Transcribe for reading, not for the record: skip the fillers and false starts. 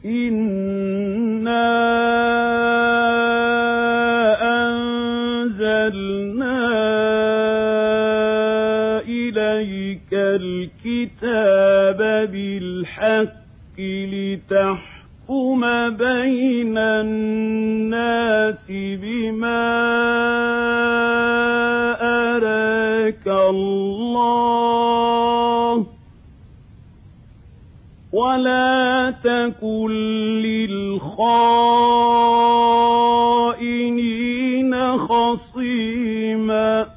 إنا أنزلنا إليك الكتاب بالحق لتحكم بين الناس بما أراك الله ولا تكن للخائنين خصيما